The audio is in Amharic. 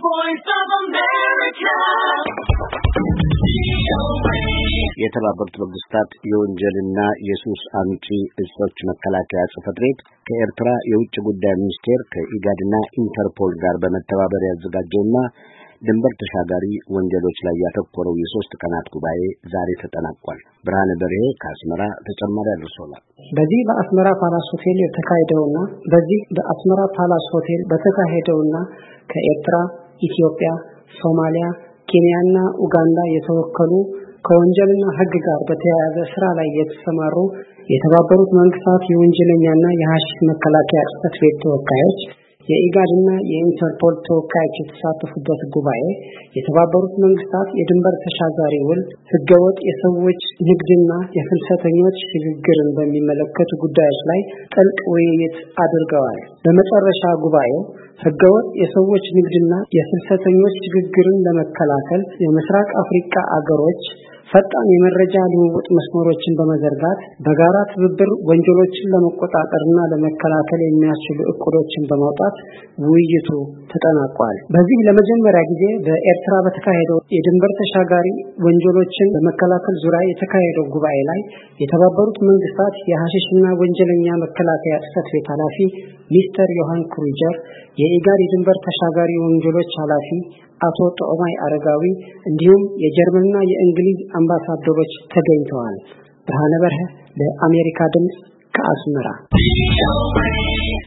voice of America. የተባበሩት መንግስታት የወንጀልና የሱስ አምጪ እጾች መከላከያ ጽሕፈት ቤት ከኤርትራ የውጭ ጉዳይ ሚኒስቴር ከኢጋድና ኢንተርፖል ጋር በመተባበር ያዘጋጀውና ድንበር ተሻጋሪ ወንጀሎች ላይ ያተኮረው የሶስት ቀናት ጉባኤ ዛሬ ተጠናቋል። ብርሃነ በርሄ ከአስመራ ተጨማሪ አድርሶናል። በዚህ በአስመራ ፓላስ ሆቴል በተካሄደውና ከኤርትራ፣ ኢትዮጵያ፣ ሶማሊያ፣ ኬንያና ኡጋንዳ የተወከሉ ከወንጀልና ሕግ ጋር በተያያዘ ስራ ላይ የተሰማሩ የተባበሩት መንግስታት የወንጀለኛና የሐሽሽ መከላከያ ጽሕፈት ቤት ተወካዮች የኢጋድና የኢንተርፖል ተወካዮች የተሳተፉበት ጉባኤ የተባበሩት መንግስታት የድንበር ተሻጋሪ ውል ህገወጥ የሰዎች ንግድና የፍልሰተኞች ሽግግርን በሚመለከቱ ጉዳዮች ላይ ጥልቅ ውይይት አድርገዋል። በመጨረሻ ጉባኤው ህገወጥ የሰዎች ንግድና የፍልሰተኞች ሽግግርን ለመከላከል የምስራቅ አፍሪካ አገሮች ፈጣን የመረጃ ልውውጥ መስመሮችን በመዘርጋት በጋራ ትብብር ወንጀሎችን ለመቆጣጠርና ለመከላከል የሚያስችሉ እቅዶችን በማውጣት ውይይቱ ተጠናቋል። በዚህ ለመጀመሪያ ጊዜ በኤርትራ በተካሄደው የድንበር ተሻጋሪ ወንጀሎችን በመከላከል ዙሪያ የተካሄደው ጉባኤ ላይ የተባበሩት መንግስታት የሐሽሽና ወንጀለኛ መከላከያ ጽሕፈት ቤት ኃላፊ ሚስተር ዮሐን ክሩጀር፣ የኢጋድ የድንበር ተሻጋሪ ወንጀሎች ኃላፊ አቶ ጦማይ አረጋዊ እንዲሁም የጀርመንና የእንግሊዝ አምባሳደሮች ተገኝተዋል። ብርሃነ በርሄ ለአሜሪካ ድምጽ ከአስመራ